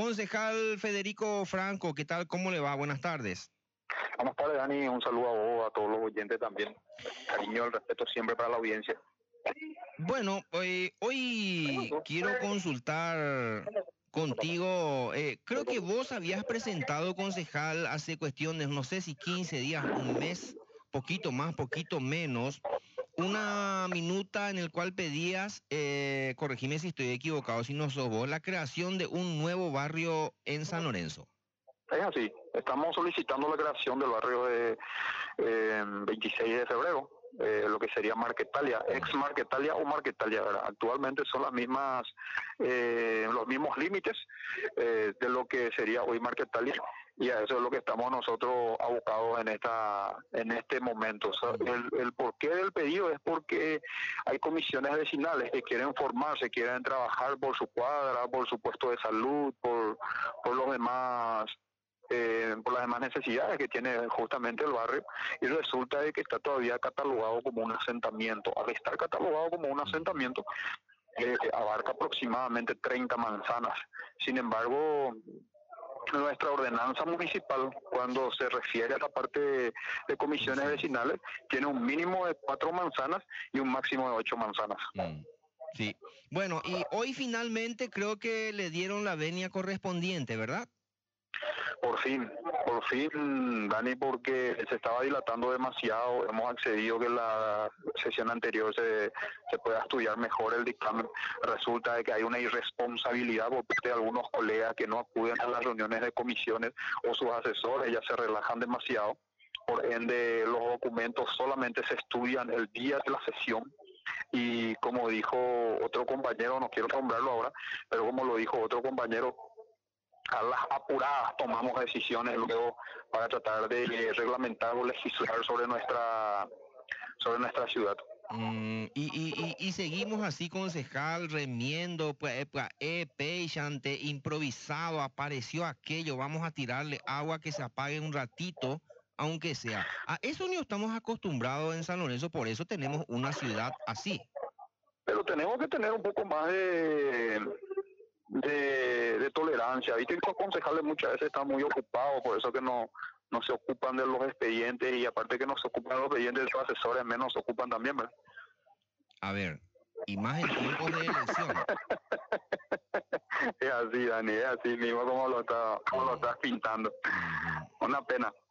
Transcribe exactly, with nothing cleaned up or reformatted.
Concejal Federico Franco, ¿qué tal? ¿Cómo le va? Buenas tardes. Buenas tardes, Dani. Un saludo a vos, a todos los oyentes también. Cariño, el respeto siempre para la audiencia. Bueno, eh, hoy quiero consultar contigo. Eh, creo que vos habías presentado, concejal, hace cuestiones, no sé si quince días, un mes, poquito más, poquito menos, una minuta en el cual pedías, eh, corregime si estoy equivocado, si no sos vos, la creación de un nuevo barrio en San Lorenzo. Es así. Estamos solicitando la creación del barrio de eh, veintiséis de febrero. Eh, lo que sería Marquetalia, ex Marquetalia o Marquetalia, ¿verdad? Actualmente son las mismas, eh, los mismos límites eh, de lo que sería hoy Marquetalia, y a eso es lo que estamos nosotros abocados en esta, en este momento. O sea, el, el porqué del pedido es porque hay comisiones vecinales que quieren formarse, quieren trabajar por su cuadra, por su puesto de salud, por, por los demás. Eh, por las demás necesidades que tiene justamente el barrio, y resulta de que está todavía catalogado como un asentamiento. Al estar catalogado como un asentamiento, eh, abarca aproximadamente treinta manzanas. Sin embargo, nuestra ordenanza municipal, cuando se refiere a la parte de, de comisiones vecinales, tiene un mínimo de cuatro manzanas y un máximo de ocho manzanas. Mm. Sí. Bueno, y hoy finalmente creo que le dieron la venia correspondiente, ¿verdad? Por fin, por fin, Dani, porque se estaba dilatando demasiado. Hemos accedido que la sesión anterior se, se pueda estudiar mejor el dictamen. Resulta de que hay una irresponsabilidad por parte de algunos colegas que no acuden a las reuniones de comisiones, o sus asesores ya se relajan demasiado. Por ende, los documentos solamente se estudian el día de la sesión. Y como dijo otro compañero, no quiero nombrarlo ahora, pero como lo dijo otro compañero, a las apuradas tomamos decisiones luego para tratar de reglamentar o legislar sobre nuestra sobre nuestra ciudad. Mm, y, y, y, y seguimos así, concejal, remiendo, pues, pues eh, pechante, improvisado, apareció aquello, vamos a tirarle agua que se apague un ratito, aunque sea. A eso no estamos acostumbrados en San Lorenzo, por eso tenemos una ciudad así. Pero tenemos que tener un poco más de de, de tolerancia. Viste que los concejales muchas veces están muy ocupados, por eso que no, no se ocupan de los expedientes, y aparte que no se ocupan de los expedientes de sus asesores, menos se ocupan también, ¿verdad? A ver, y más en tiempos de elección. Es así, Dani, es así mismo como lo, está, como lo estás pintando. Una pena.